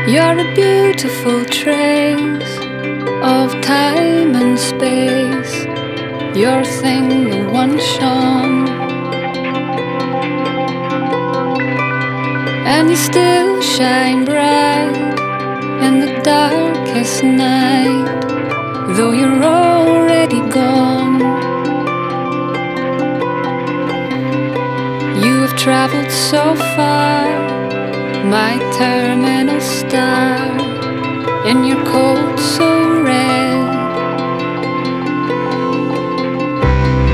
You're a beautiful trace of time and space. You're a thing that once shone, and you still shine bright in the darkest night, though you're already gone. You have traveled so far, my terminal star, in your coat so red.